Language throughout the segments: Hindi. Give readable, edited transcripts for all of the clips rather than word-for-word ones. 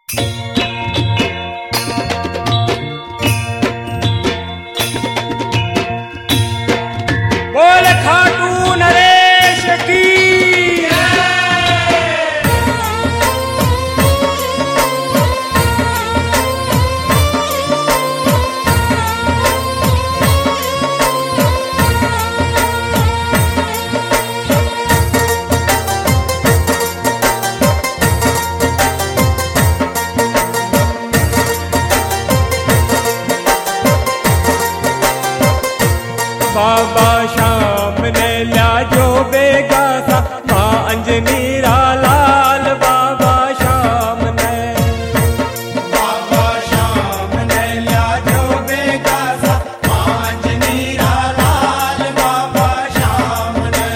बोल खाटू नरेश की बाबा श्याम ने ल्या जो बेगासा माँ अंजनीरा लाल बाबा श्याम ने ल्या जो बेगासा माँ अंजनीरा लाल बाबा श्याम ने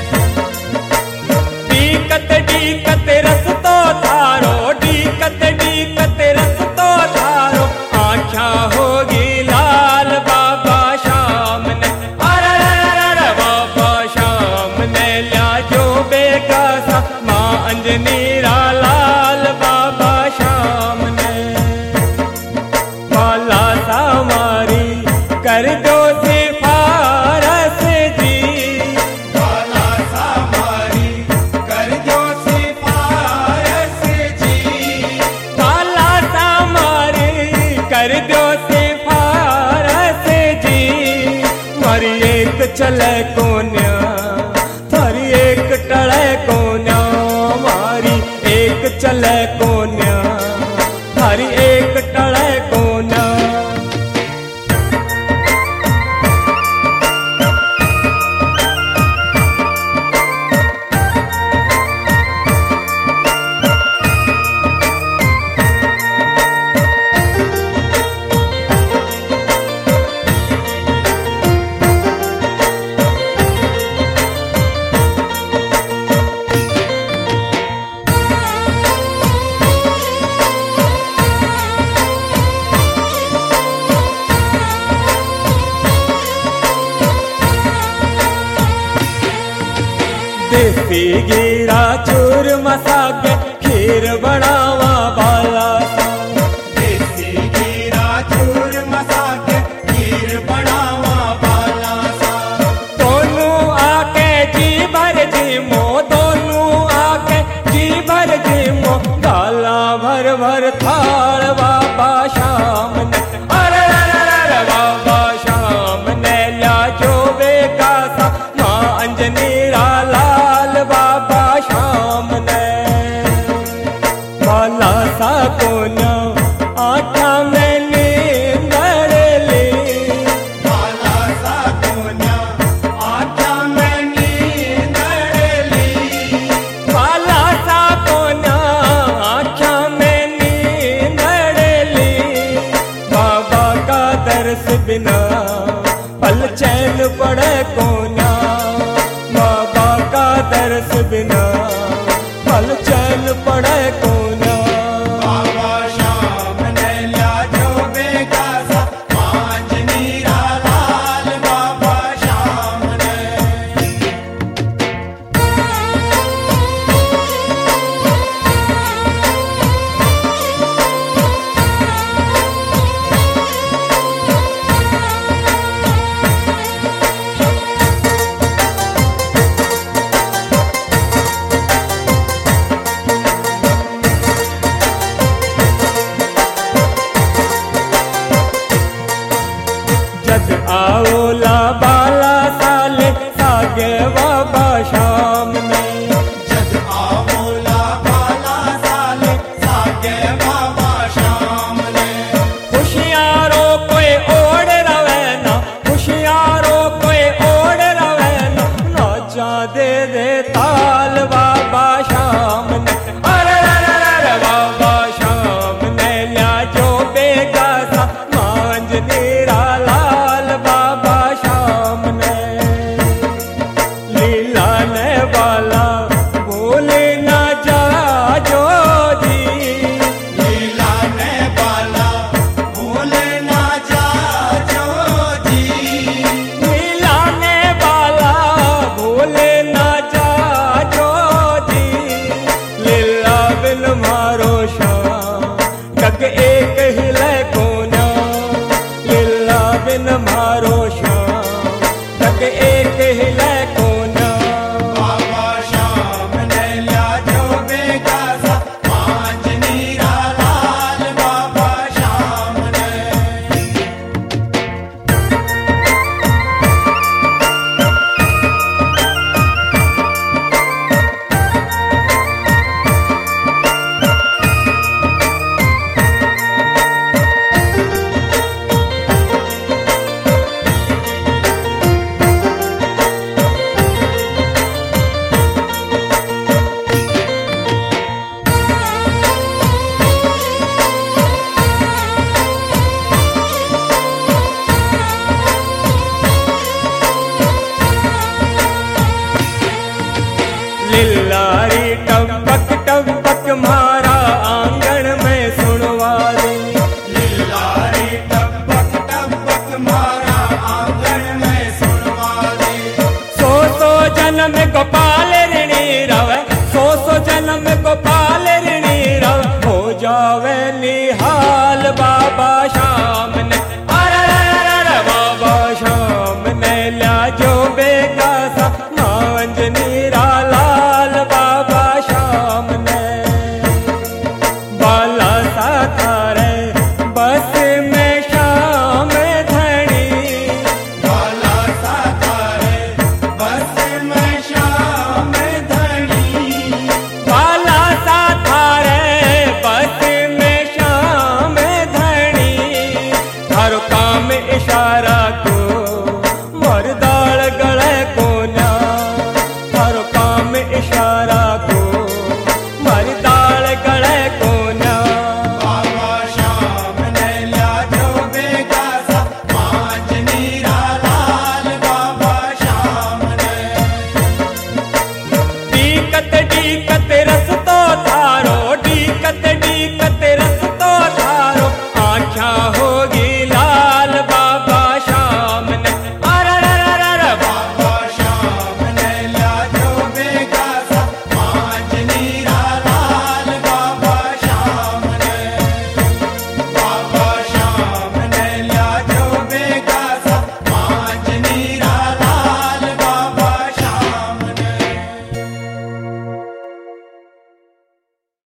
डीकत रस्तो थारो डीकत रस्तो थारो आँखा होगी लाल बाबा श्याम ने माँ अंजनीरा लाल बाबा श्याम ने माला सामारी कर दो सिफारस जी माला सामारी कर दो सिफारस जी माला सामारी कर दो सिफारस जी मरी एक चले कोन्या थारी एक टले कोन्या मारी एक चले कोन्या थारी एक टले कोन्या देसी गिरा चूर मसाके खीर बनावा बाला देसी गिरा चूर मसाके खीर बनावा बाला दोनों आके जी मो दोनों आके जी मो गाला भर थाल बाबा श्याम ने अरे बाबा श्याम ने ल्या जो बेगासा माँ अंजनीरा लाल बाबा श्याम ने माला सा कोन्या आँखा में नींदर ली माला सा कोन्या आँखा में नींदर ली माला सा कोन्या आँखा में नींदर ली बाबा का दर्श बिना पल चैन पड़े कोन्या बाबा का दर्श बिना पल चैन पड़े कोन्या बाबा श्याम ने ल्या जो बेगासा माँ अंजनीरा लाल बाबा श्याम ने तक एक हिले कोना लीला बिन मारो श्याम तक एक हिले कोना बाबा श्याम ने लिया जो बेगा सा पांच नीरा लाल बाबा श्याम ने लिल्लारी टपक मारा आंगन में सुनवा दे लिल्लारी टपक मारा आंगन में सुनवा दे सो जन्म गोपाल ऋणी रव सो जन्म गोपाल ऋणी रव हो जावे